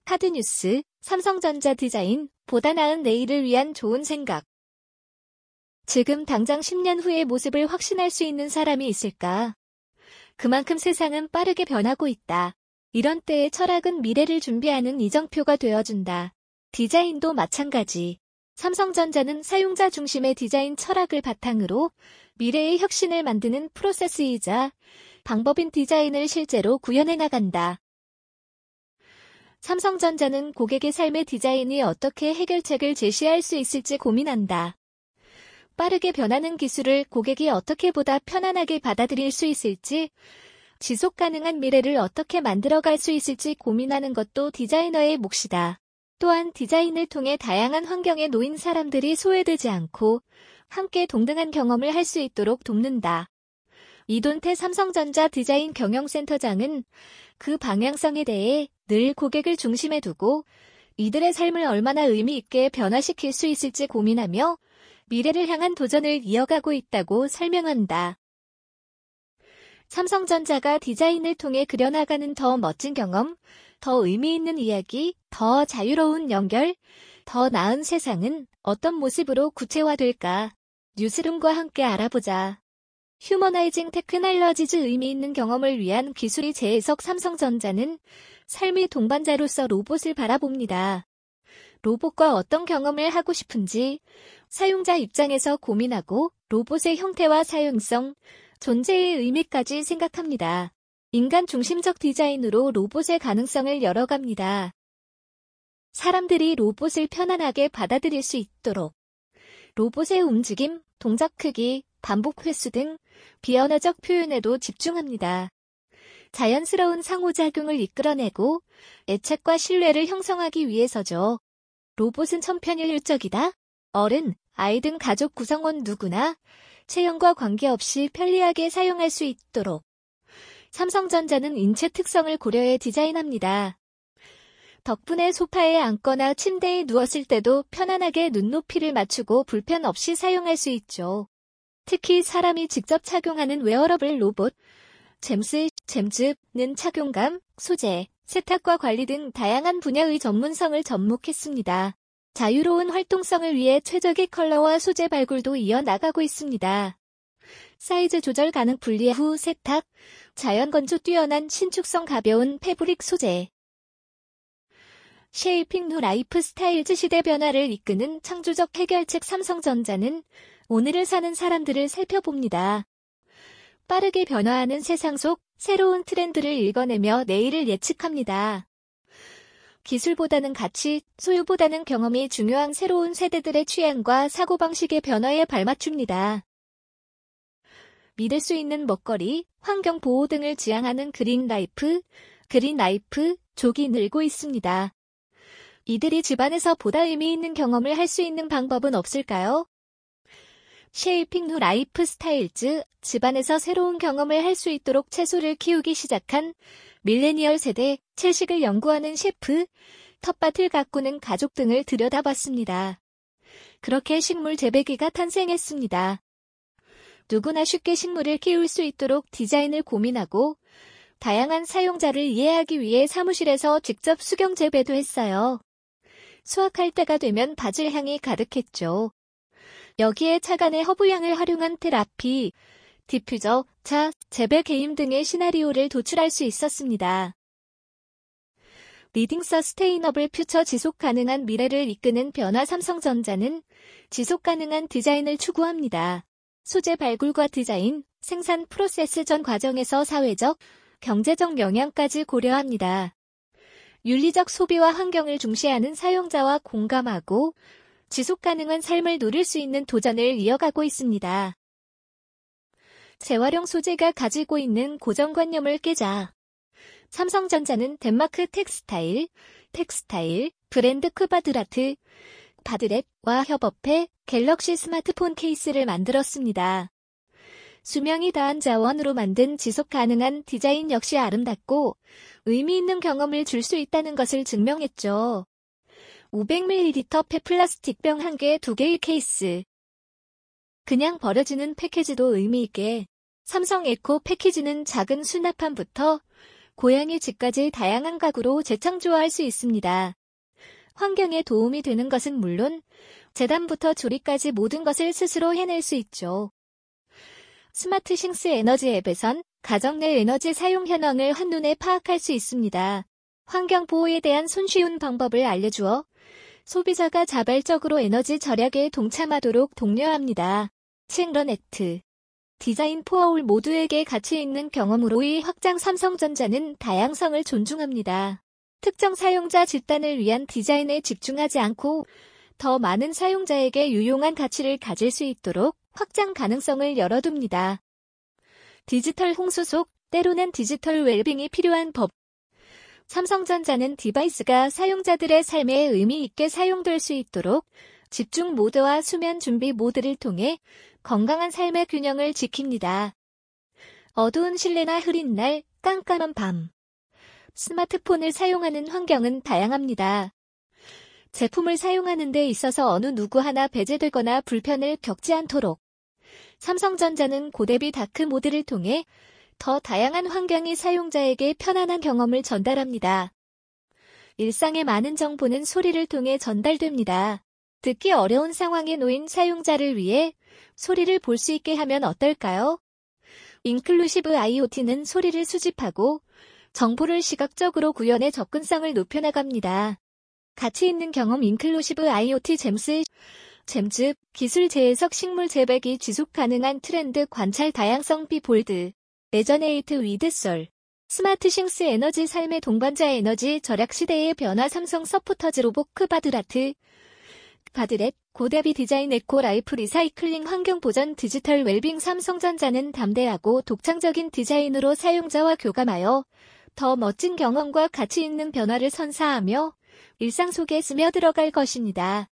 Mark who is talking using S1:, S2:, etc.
S1: 카드뉴스, 삼성전자 디자인, 보다 나은 내일을 위한 좋은 생각. 지금 당장 10년 후의 모습을 확신할 수 있는 사람이 있을까? 그만큼 세상은 빠르게 변하고 있다. 이런 때의 철학은 미래를 준비하는 이정표가 되어준다. 디자인도 마찬가지. 삼성전자는 사용자 중심의 디자인 철학을 바탕으로 미래의 혁신을 만드는 프로세스이자 방법인 디자인을 실제로 구현해 나간다. 삼성전자는 고객의 삶의 디자인이 어떻게 해결책을 제시할 수 있을지 고민한다. 빠르게 변하는 기술을 고객이 어떻게 보다 편안하게 받아들일 수 있을지, 지속 가능한 미래를 어떻게 만들어갈 수 있을지 고민하는 것도 디자이너의 몫이다. 또한 디자인을 통해 다양한 환경에 놓인 사람들이 소외되지 않고 함께 동등한 경험을 할 수 있도록 돕는다. 이돈태 삼성전자 디자인 경영센터장은 그 방향성에 대해 늘 고객을 중심에 두고 이들의 삶을 얼마나 의미 있게 변화시킬 수 있을지 고민하며 미래를 향한 도전을 이어가고 있다고 설명한다. 삼성전자가 디자인을 통해 그려나가는 더 멋진 경험, 더 의미 있는 이야기, 더 자유로운 연결, 더 나은 세상은 어떤 모습으로 구체화될까? 뉴스룸과 함께 알아보자. 휴머나이징 테크놀로지즈 의미 있는 경험을 위한 기술이 재해석 삼성전자는 삶의 동반자로서 로봇을 바라봅니다. 로봇과 어떤 경험을 하고 싶은지 사용자 입장에서 고민하고 로봇의 형태와 사용성, 존재의 의미까지 생각합니다. 인간 중심적 디자인으로 로봇의 가능성을 열어갑니다. 사람들이 로봇을 편안하게 받아들일 수 있도록 로봇의 움직임, 동작 크기, 반복 횟수 등 비언어적 표현에도 집중합니다. 자연스러운 상호작용을 이끌어내고 애착과 신뢰를 형성하기 위해서죠. 로봇은 천편일률적이다. 어른, 아이 등 가족 구성원 누구나 체형과 관계없이 편리하게 사용할 수 있도록 삼성전자는 인체 특성을 고려해 디자인합니다. 덕분에 소파에 앉거나 침대에 누웠을 때도 편안하게 눈높이를 맞추고 불편 없이 사용할 수 있죠. 특히 사람이 직접 착용하는 웨어러블 로봇, 잼즈는 착용감, 소재, 세탁과 관리 등 다양한 분야의 전문성을 접목했습니다. 자유로운 활동성을 위해 최적의 컬러와 소재 발굴도 이어나가고 있습니다. 사이즈 조절 가능 분리 후 세탁, 자연 건조 뛰어난 신축성 가벼운 패브릭 소재. 쉐이핑 뉴 라이프 스타일즈 시대 변화를 이끄는 창조적 해결책 삼성전자는 오늘을 사는 사람들을 살펴봅니다. 빠르게 변화하는 세상 속 새로운 트렌드를 읽어내며 내일을 예측합니다. 기술보다는 가치, 소유보다는 경험이 중요한 새로운 세대들의 취향과 사고방식의 변화에 발맞춥니다. 믿을 수 있는 먹거리, 환경보호 등을 지향하는 그린라이프, 족이 늘고 있습니다. 이들이 집안에서 보다 의미 있는 경험을 할 수 있는 방법은 없을까요? 쉐이핑 뉴 라이프 스타일즈, 집안에서 새로운 경험을 할 수 있도록 채소를 키우기 시작한 밀레니얼 세대, 채식을 연구하는 셰프, 텃밭을 가꾸는 가족 등을 들여다봤습니다. 그렇게 식물 재배기가 탄생했습니다. 누구나 쉽게 식물을 키울 수 있도록 디자인을 고민하고 다양한 사용자를 이해하기 위해 사무실에서 직접 수경 재배도 했어요. 수확할 때가 되면 바질 향이 가득했죠. 여기에 차간의 허브향을 활용한 테라피, 디퓨저, 차, 재배 개임 등의 시나리오를 도출할 수 있었습니다. 리딩 서스테이너블 퓨처 지속 가능한 미래를 이끄는 변화 삼성전자는 지속 가능한 디자인을 추구합니다. 소재 발굴과 디자인, 생산 프로세스 전 과정에서 사회적, 경제적 영향까지 고려합니다. 윤리적 소비와 환경을 중시하는 사용자와 공감하고 지속 가능한 삶을 누릴 수 있는 도전을 이어가고 있습니다. 재활용 소재가 가지고 있는 고정관념을 깨자. 삼성전자는 덴마크 텍스타일 브랜드 바드렛과 협업해 갤럭시 스마트폰 케이스를 만들었습니다. 수명이 다한 자원으로 만든 지속 가능한 디자인 역시 아름답고 의미 있는 경험을 줄 수 있다는 것을 증명했죠. 500ml 폐플라스틱병 1개 2개의 케이스. 그냥 버려지는 패키지도 의미 있게 삼성 에코 패키지는 작은 수납함부터 고양이 집까지 다양한 가구로 재창조할 수 있습니다. 환경에 도움이 되는 것은 물론 재단부터 조리까지 모든 것을 스스로 해낼 수 있죠. 스마트싱스 에너지 앱에선 가정 내 에너지 사용 현황을 한눈에 파악할 수 있습니다. 환경 보호에 대한 손쉬운 방법을 알려주어 소비자가 자발적으로 에너지 절약에 동참하도록 독려합니다. 칭런액트 디자인 포어올 모두에게 가치 있는 경험으로의 확장. 삼성전자는 다양성을 존중합니다. 특정 사용자 집단을 위한 디자인에 집중하지 않고 더 많은 사용자에게 유용한 가치를 가질 수 있도록 확장 가능성을 열어둡니다. 디지털 홍수속, 때로는 디지털 웰빙이 필요한 법. 삼성전자는 디바이스가 사용자들의 삶에 의미 있게 사용될 수 있도록 집중 모드와 수면 준비 모드를 통해 건강한 삶의 균형을 지킵니다. 어두운 실내나 흐린 날, 깜깜한 밤. 스마트폰을 사용하는 환경은 다양합니다. 제품을 사용하는 데 있어서 어느 누구 하나 배제되거나 불편을 겪지 않도록 삼성전자는 고대비 다크 모드를 통해 더 다양한 환경이 사용자에게 편안한 경험을 전달합니다. 일상의 많은 정보는 소리를 통해 전달됩니다. 듣기 어려운 상황에 놓인 사용자를 위해 소리를 볼 수 있게 하면 어떨까요? 인클루시브 IoT는 소리를 수집하고 정보를 시각적으로 구현해 접근성을 높여나갑니다. 가치 있는 경험. 인클루시브 IoT 잼즈, 기술 재해석 식물 재배기 지속 가능한 트렌드 관찰 다양성 비볼드, 레저네이트 위드 솔, 스마트싱스 에너지 삶의 동반자 에너지 절약 시대의 변화. 삼성 서포터즈 로보크 바드렛, 고대비 디자인 에코 라이프 리사이클링 환경 보전 디지털 웰빙. 삼성전자는 담대하고 독창적인 디자인으로 사용자와 교감하여 더 멋진 경험과 가치 있는 변화를 선사하며 일상 속에 스며들어갈 것입니다.